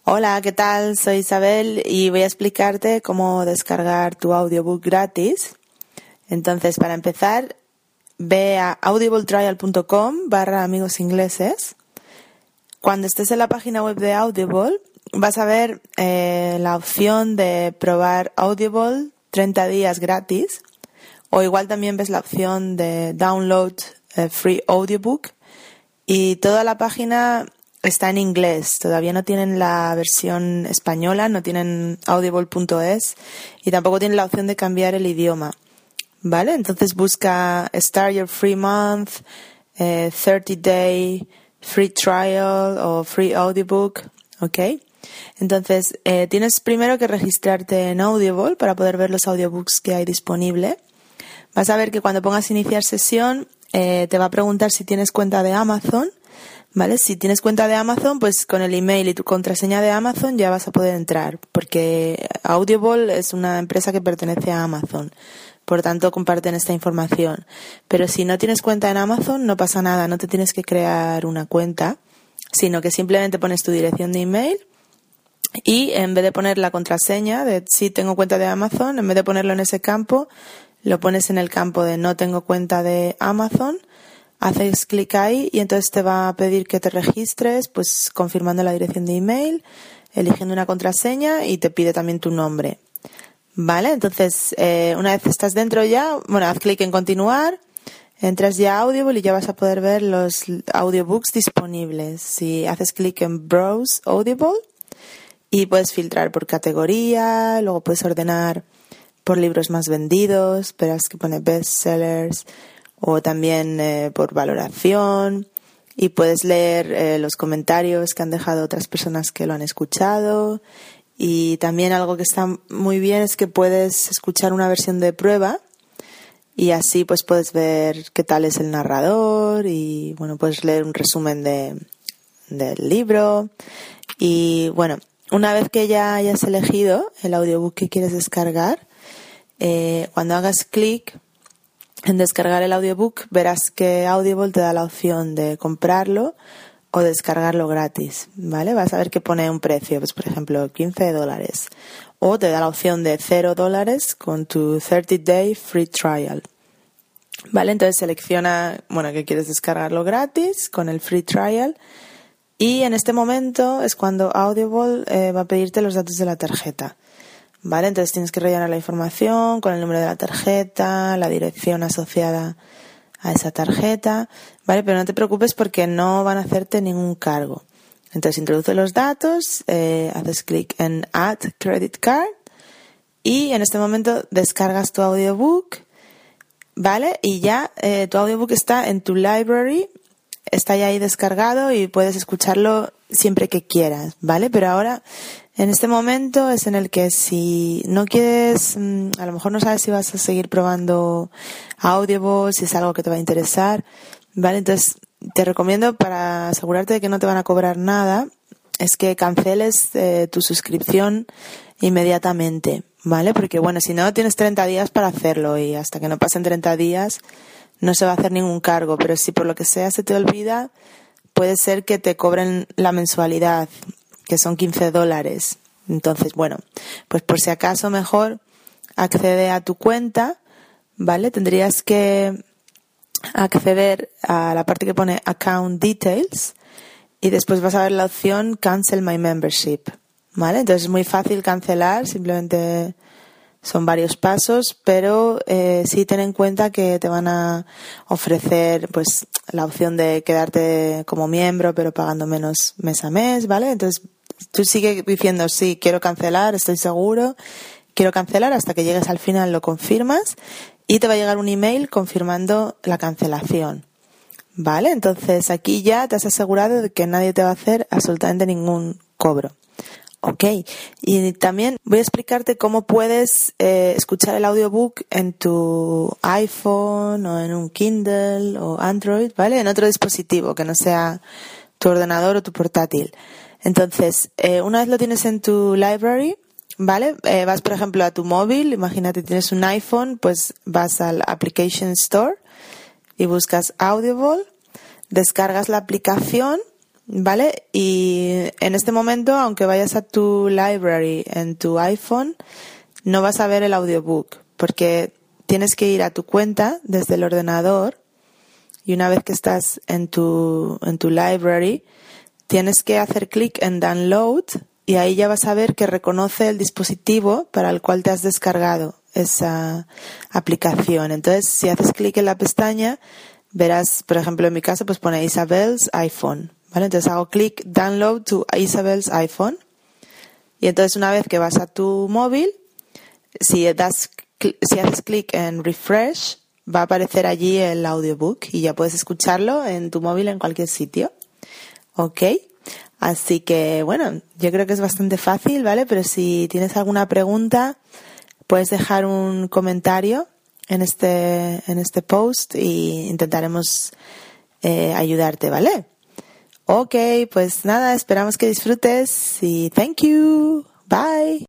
Hola, ¿qué tal? Soy Isabel y voy a explicarte cómo descargar tu audiobook gratis. Entonces, para empezar, ve a audibletrial.com/amigos ingleses. Cuando estés en la página web de Audible, vas a ver la opción de probar Audible 30 días gratis. O igual también ves la opción de download free audiobook. Y toda la página está en inglés, todavía no tienen la versión española, no tienen audible.es y tampoco tienen la opción de cambiar el idioma, ¿vale? Entonces busca Start Your Free Month, 30-day Free Trial o Free Audiobook, ¿ok? Entonces tienes primero que registrarte en Audible para poder ver los audiobooks que hay disponible. Vas a ver que cuando pongas iniciar sesión te va a preguntar si tienes cuenta de Amazon. ¿Vale? Si tienes cuenta de Amazon, pues con el email y tu contraseña de Amazon ya vas a poder entrar, porque Audible es una empresa que pertenece a Amazon, por tanto comparten esta información. Pero si no tienes cuenta en Amazon, no pasa nada, no te tienes que crear una cuenta, sino que simplemente pones tu dirección de email y en vez de poner la contraseña de si tengo cuenta de Amazon, en vez de ponerlo en ese campo, lo pones en el campo de no tengo cuenta de Amazon. Haces clic ahí y entonces te va a pedir que te registres, pues confirmando la dirección de email, eligiendo una contraseña y te pide también tu nombre. ¿Vale? Entonces, una vez estás dentro ya, haz clic en continuar, entras ya a Audible y ya vas a poder ver los audiobooks disponibles. Si haces clic en Browse Audible y puedes filtrar por categoría, luego puedes ordenar por libros más vendidos, verás que pone bestsellers, o también por valoración, y puedes leer los comentarios que han dejado otras personas que lo han escuchado. Y también algo que está muy bien es que puedes escuchar una versión de prueba y así pues puedes ver qué tal es el narrador y puedes leer un resumen del libro. Y una vez que ya hayas elegido el audiobook que quieres descargar, cuando hagas clic en descargar el audiobook, verás que Audible te da la opción de comprarlo o descargarlo gratis, ¿vale? Vas a ver que pone un precio, pues por ejemplo $15, o te da la opción de $0 con tu 30-day free trial, ¿vale? Entonces selecciona, que quieres descargarlo gratis con el free trial y en este momento es cuando Audible va a pedirte los datos de la tarjeta. ¿Vale? Entonces tienes que rellenar la información con el número de la tarjeta, la dirección asociada a esa tarjeta, ¿vale? Pero no te preocupes porque no van a hacerte ningún cargo. Entonces introduce los datos, haces clic en Add Credit Card y en este momento descargas tu audiobook, ¿vale? Y ya tu audiobook está en tu library, está ya ahí descargado y puedes escucharlo siempre que quieras, ¿vale? Pero ahora, en este momento es en el que si no quieres, a lo mejor no sabes si vas a seguir probando Audible, si es algo que te va a interesar, ¿vale? Entonces, te recomiendo, para asegurarte de que no te van a cobrar nada, es que canceles tu suscripción inmediatamente, ¿vale? Porque, si no, tienes 30 días para hacerlo y hasta que no pasen 30 días no se va a hacer ningún cargo, pero si por lo que sea se te olvida, puede ser que te cobren la mensualidad, que son $15. Entonces, pues por si acaso mejor accede a tu cuenta, ¿vale? Tendrías que acceder a la parte que pone Account Details y después vas a ver la opción Cancel My Membership, ¿vale? Entonces es muy fácil cancelar, simplemente son varios pasos, pero sí ten en cuenta que te van a ofrecer pues la opción de quedarte como miembro pero pagando menos mes a mes, ¿vale? Entonces tú sigue diciendo sí, quiero cancelar, estoy seguro, quiero cancelar, hasta que llegues al final lo confirmas y te va a llegar un email confirmando la cancelación, ¿vale? Entonces aquí ya te has asegurado de que nadie te va a hacer absolutamente ningún cobro. Ok, y también voy a explicarte cómo puedes escuchar el audiobook en tu iPhone o en un Kindle o Android, ¿vale? En otro dispositivo que no sea tu ordenador o tu portátil. Entonces, una vez lo tienes en tu library, ¿vale? Vas, por ejemplo, a tu móvil, imagínate tienes un iPhone, pues vas al Application Store y buscas Audible, descargas la aplicación, ¿vale? Y en este momento, aunque vayas a tu library en tu iPhone, no vas a ver el audiobook, porque tienes que ir a tu cuenta desde el ordenador, y una vez que estás en tu library, tienes que hacer clic en download, y ahí ya vas a ver que reconoce el dispositivo para el cual te has descargado esa aplicación. Entonces, si haces clic en la pestaña, verás, por ejemplo, en mi caso, pues pone Isabel's iPhone, ¿vale? Entonces hago clic download to Isabel's iPhone, y entonces una vez que vas a tu móvil, si haces clic en refresh, va a aparecer allí el audiobook y ya puedes escucharlo en tu móvil en cualquier sitio. ¿Ok? Así que, bueno, yo creo que es bastante fácil, ¿vale? Pero si tienes alguna pregunta, puedes dejar un comentario en este post y intentaremos ayudarte, ¿vale? Ok, pues nada, esperamos que disfrutes y thank you. Bye.